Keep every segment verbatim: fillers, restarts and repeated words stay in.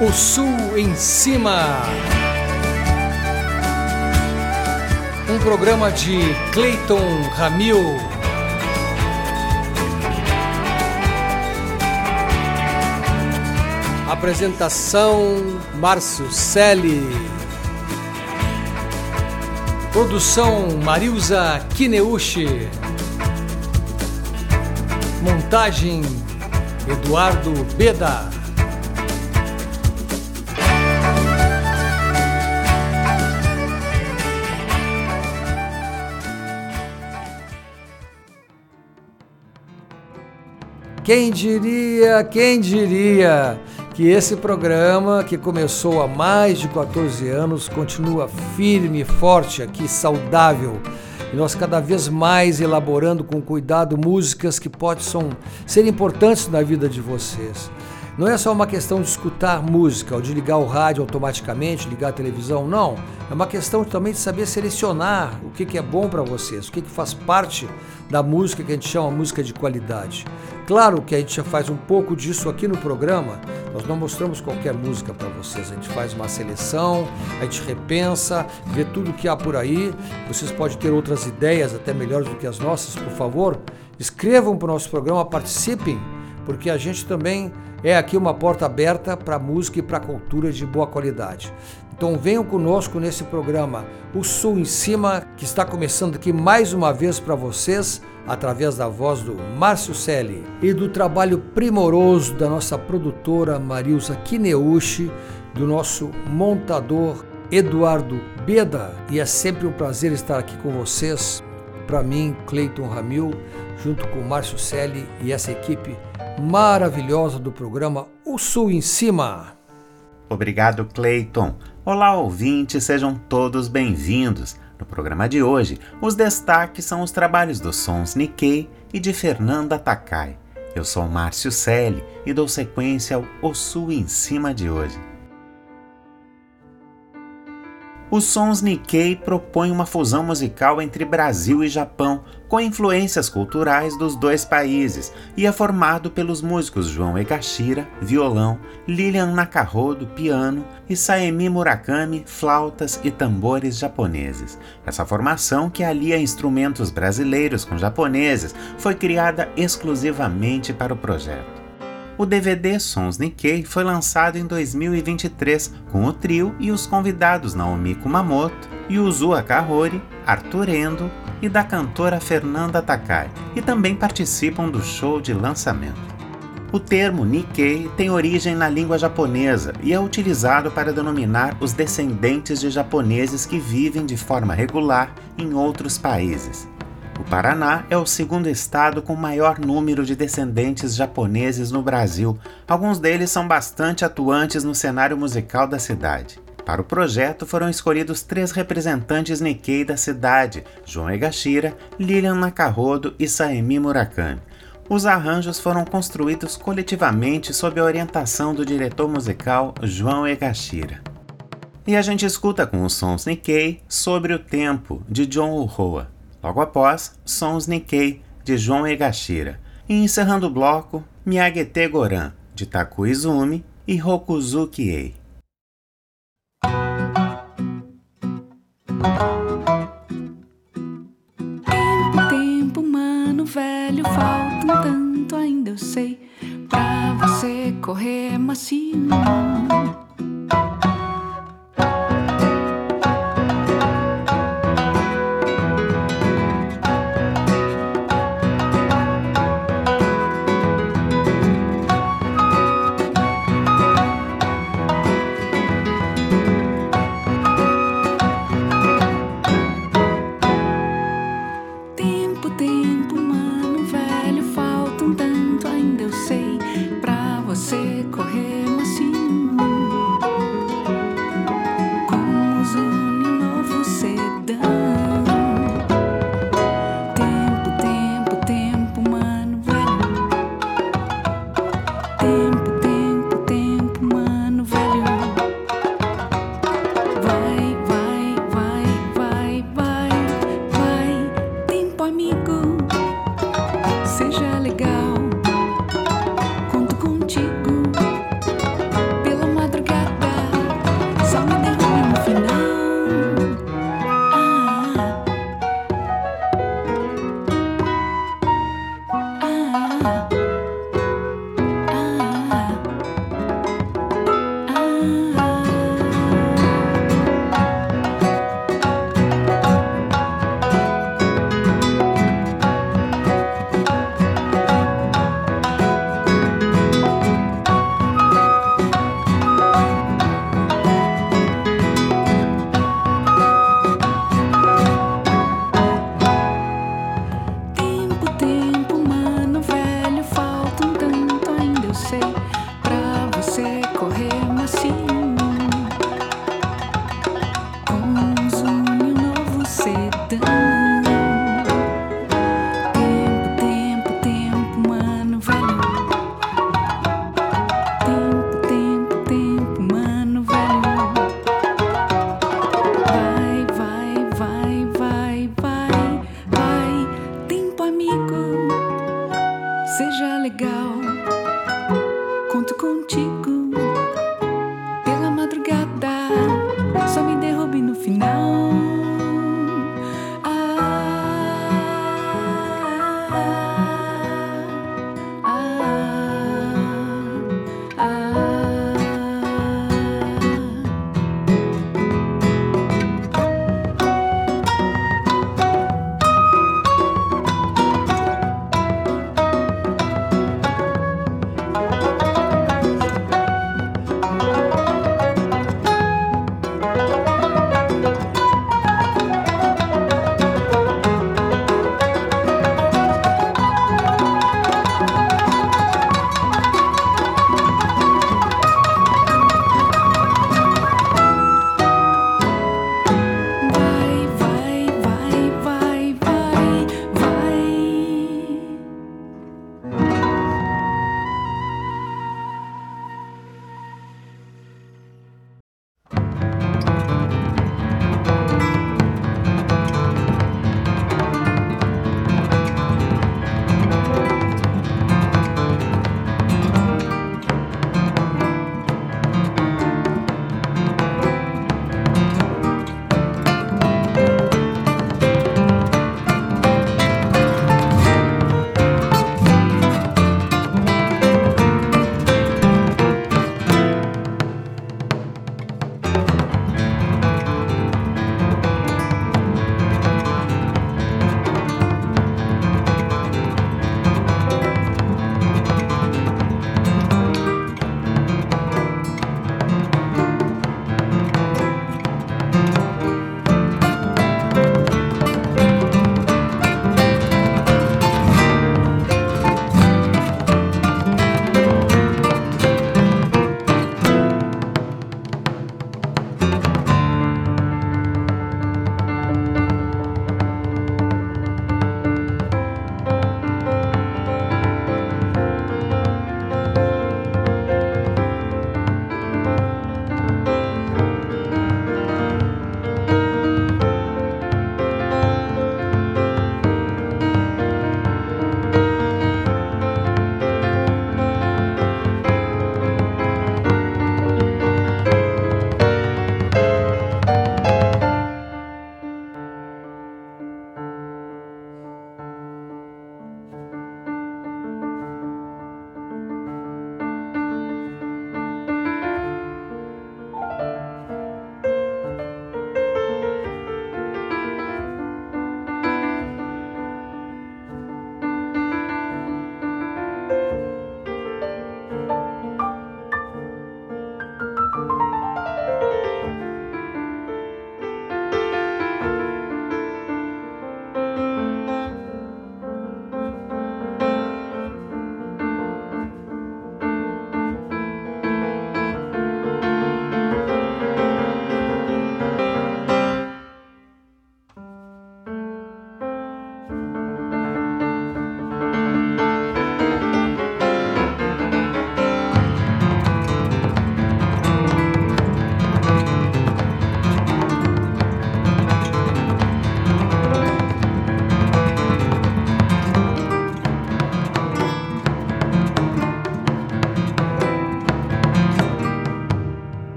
O Sul em Cima. Um programa de Cleiton Ramil. Apresentação Márcio Selle. Produção Marilza Kineuchi. Montagem Eduardo Beda. Quem diria, quem diria que esse programa, que começou há mais de quatorze anos, continua firme e forte aqui, saudável. E nós cada vez mais elaborando com cuidado músicas que possam ser importantes na vida de vocês. Não é só uma questão de escutar música ou de ligar o rádio automaticamente, ligar a televisão, não. É uma questão também de saber selecionar o que é bom para vocês, o que faz parte da música que a gente chama música de qualidade. Claro que a gente já faz um pouco disso aqui no programa, nós não mostramos qualquer música para vocês, a gente faz uma seleção, a gente repensa, vê tudo que há por aí, vocês podem ter outras ideias até melhores do que as nossas, por favor, escrevam para o nosso programa, participem, porque a gente também é aqui uma porta aberta para a música e para a cultura de boa qualidade. Então venham conosco nesse programa O Sul em Cima, que está começando aqui mais uma vez para vocês, através da voz do Márcio Selle e do trabalho primoroso da nossa produtora Marilza Kineuchi, do nosso montador Eduardo Beda. E é sempre um prazer estar aqui com vocês, para mim, Cleiton Ramil, junto com o Márcio Selle e essa equipe maravilhosa do programa O Sul em Cima. Obrigado, Cleiton. Olá, ouvintes, sejam todos bem-vindos. No programa de hoje, os destaques são os trabalhos dos Sons Nikkei e de Fernanda Takai. Eu sou Márcio Selle e dou sequência ao O Sul em Cima de hoje. Os Sons Nikkei propõem uma fusão musical entre Brasil e Japão, com influências culturais dos dois países, e é formado pelos músicos João Egashira, violão, Lilian Nakahodo, piano, e Saemi Murakami, flautas e tambores japoneses. Essa formação, que alia instrumentos brasileiros com japoneses, foi criada exclusivamente para o projeto. O D V D Sons Nikkei foi lançado em dois mil e vinte e três com o trio e os convidados Naomi Kumamoto, Yuzuha Kahori, Arthur Endo e da cantora Fernanda Takai, e também participam do show de lançamento. O termo Nikkei tem origem na língua japonesa e é utilizado para denominar os descendentes de japoneses que vivem de forma regular em outros países. O Paraná é o segundo estado com maior número de descendentes japoneses no Brasil. Alguns deles são bastante atuantes no cenário musical da cidade. Para o projeto foram escolhidos três representantes Nikkei da cidade: João Egashira, Lilian Nakahodo e Saemi Murakami. Os arranjos foram construídos coletivamente sob a orientação do diretor musical João Egashira. E a gente escuta com os Sons Nikkei Sobre o Tempo, de John Uhoa. Logo após, Sons Nikkei, de João Egashira. E encerrando o bloco, Miyagete Goran, de Taku Izumi e Rokuzuki Ei. Tempo, tempo, mano velho, falta um tanto, ainda eu sei, pra você correr macio. Seja legal, conto contigo. legal. Conto contigo pela madrugada, só me derrube no final.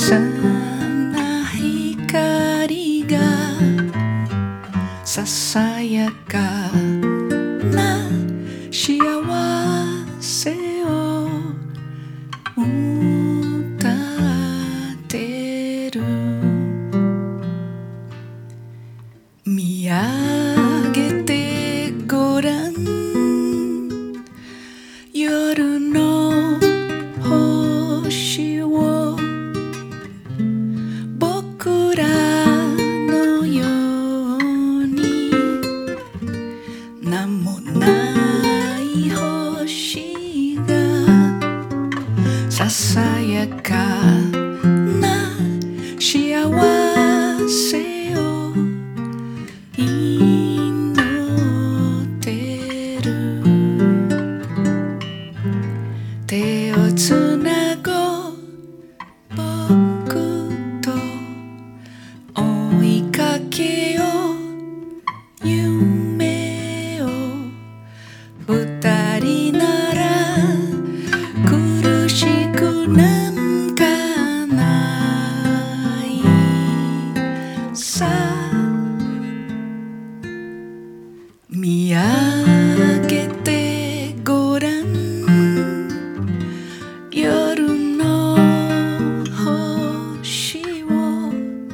な光がささやかな幸せを歌ってる。見上げてごらん、夜の星を僕らのように名もない星がささやかな幸せを祈ってる。手をつなごう僕と追いかけよう夢を。二人なら苦しくなんかないさ。見上げてごらん、夜の星を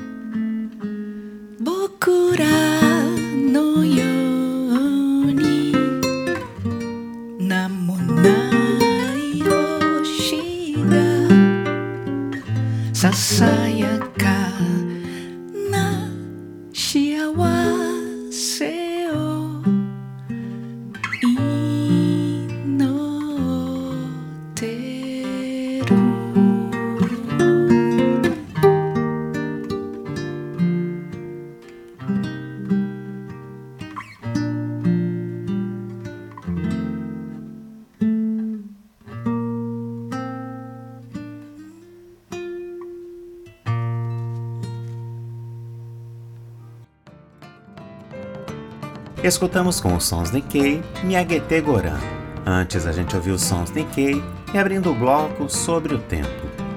僕らのように名もない星がささやかな幸せを祈ってる。 Escutamos com os sons Nikkei, Miyagete Goran. Antes a gente ouviu os sons Nikkei e abrindo o bloco Sobre o Tempo.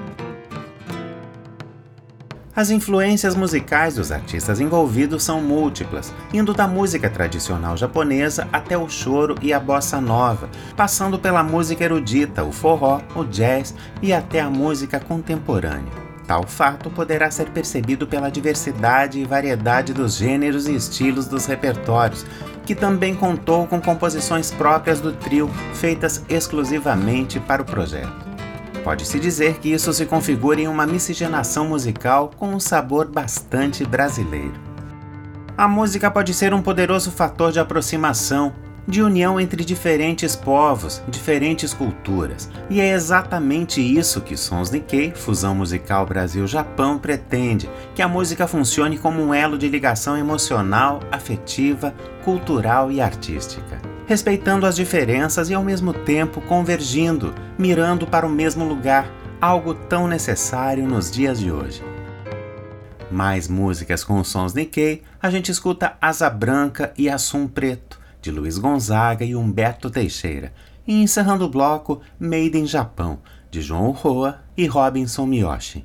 As influências musicais dos artistas envolvidos são múltiplas, indo da música tradicional japonesa até o choro e a bossa nova, passando pela música erudita, o forró, o jazz e até a música contemporânea. Tal fato poderá ser percebido pela diversidade e variedade dos gêneros e estilos dos repertórios, que também contou com composições próprias do trio, feitas exclusivamente para o projeto. Pode-se dizer que isso se configura em uma miscigenação musical com um sabor bastante brasileiro. A música pode ser um poderoso fator de aproximação, de união entre diferentes povos, diferentes culturas. E é exatamente isso que Sons Nikkei, fusão musical Brasil-Japão, pretende, que a música funcione como um elo de ligação emocional, afetiva, cultural e artística, respeitando as diferenças e ao mesmo tempo convergindo, mirando para o mesmo lugar, algo tão necessário nos dias de hoje. Mais músicas com os Sons Nikkei, a gente escuta Asa Branca e Assum Preto, de Luiz Gonzaga e Humberto Teixeira, e encerrando o bloco Made in Japão, de João Roa e Robinson Miyoshi.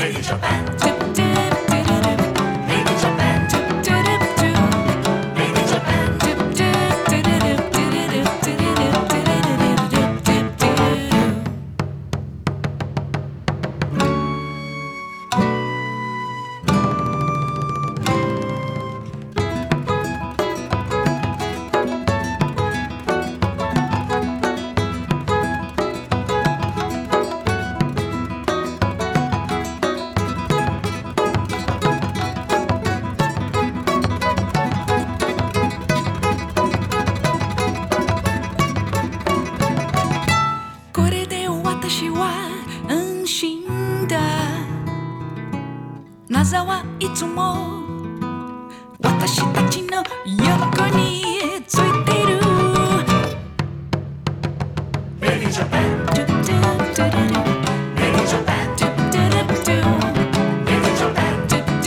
NASA はいつも私たちの横についている Made in Japan Made in Japan Made in Japan Made in Japan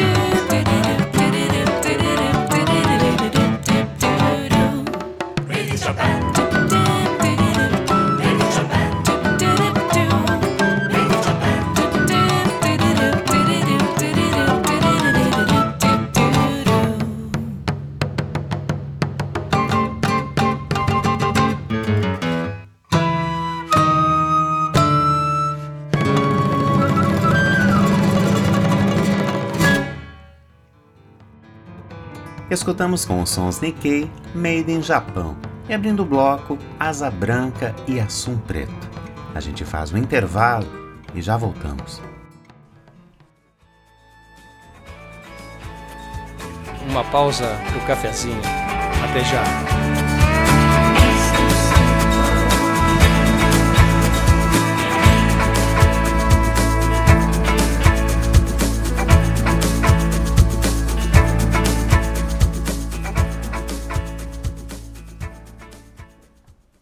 Escutamos com os sons Nikkei, Made in Japão, e abrindo o bloco, Asa Branca e Assum Preto. A gente faz um intervalo e já voltamos. Uma pausa pro cafezinho. Até já.